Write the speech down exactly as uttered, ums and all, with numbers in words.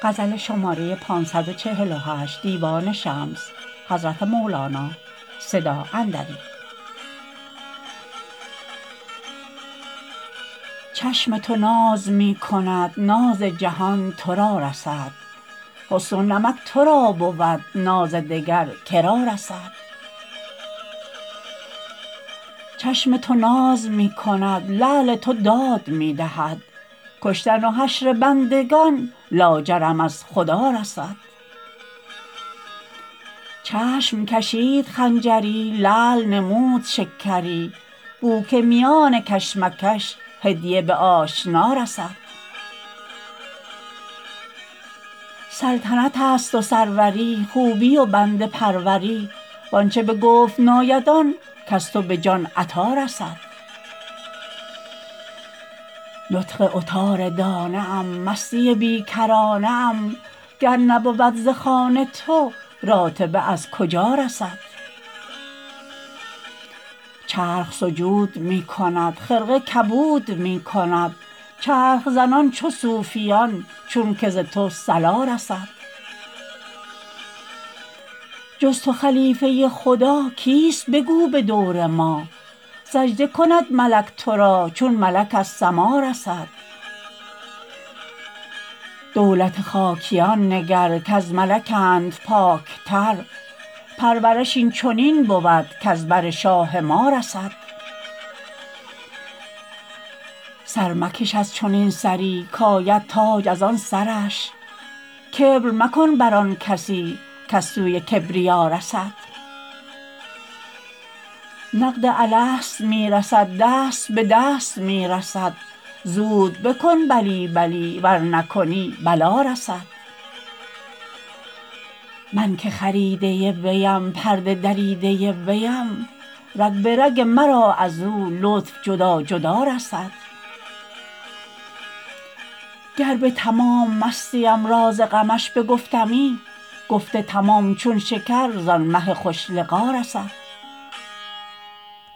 چشم تو ناز می کند ناز جهان تو را رسد حسن و نمک تو را بود ناز دگر که را رسد چشم تو ناز می کند لعل تو داد می دهد کشتن و حشر بندگان لاجرم از خدا رسد چشم کشید خنجری لعل نمود شکری بو که میان کشمکش هدیه به آشنا رسد سلطنتست و سروری خوبی و بنده پروری و آنچ به گفت ناید آن کز تو به جان عطا رسد نطق عطار دانه ام مستی بی کرانه ام گر نبود ز خوان تو راتبه از کجا رسد چرخ سجود می کند خرقه کبود می کند چرخ زنان چو صوفیان چونک ز تو صلا رسد جز تو خلیفه خدا کیست بگو به دور ما سجده کند ملک تو را چون ملک از سما رسد دولت خاکیان نگر کز ملکند پاکتر پرورش این چنین بود کز بر شاه ما رسد سر مکش از چنین سری کاید تاج از آن سرش کبر مکن بر آن کسی کز سوی کبریا رسد نقد الست می رسد دست به دست می رسد زود بکن بلی بلی ور نکنی بلا رسد من که خریده ویم پرده دریده ویم رگ به رگ مرا از او لطف جدا جدا رسد گر به تمام مستیم راز غمش بگفتمی گفت تمام چون شکر زان مه خوش لقا رسد